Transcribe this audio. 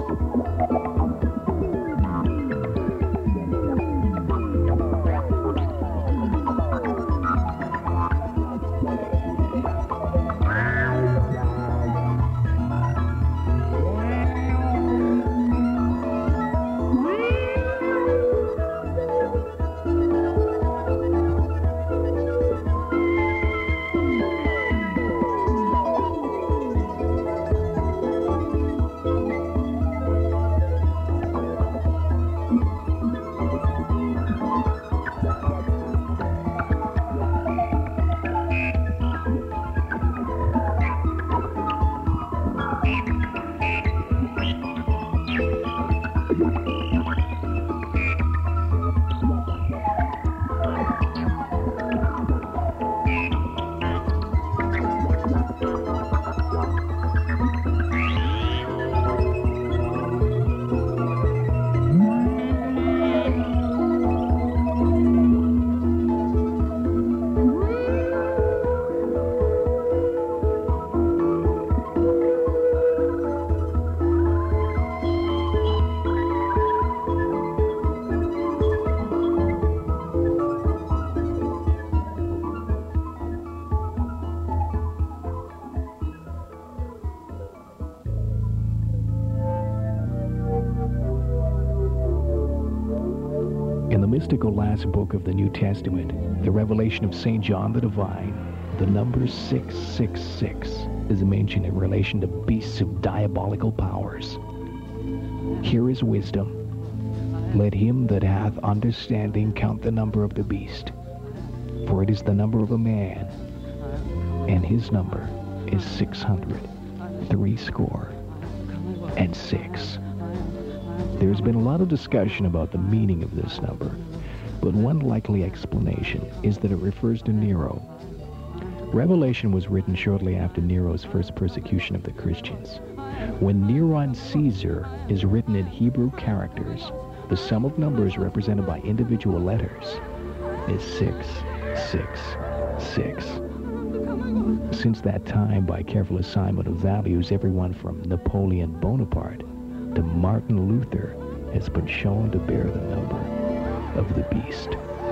In the mystical last book of the New Testament, the revelation of St. John the Divine, the number 666 is mentioned in relation to beasts of diabolical powers. Here is wisdom. Let him that hath understanding count the number of the beast, for it is the number of a man, and his number is 666. There's been a lot of discussion about the meaning of this number, but one likely explanation is that it refers to Nero. Revelation was written shortly after Nero's first persecution of the Christians. When Neron Caesar is written in Hebrew characters, the sum of numbers represented by individual letters is 666. Since that time, by careful assignment of values, everyone from Napoleon Bonaparte to Martin Luther has been shown to bear the number of the beast.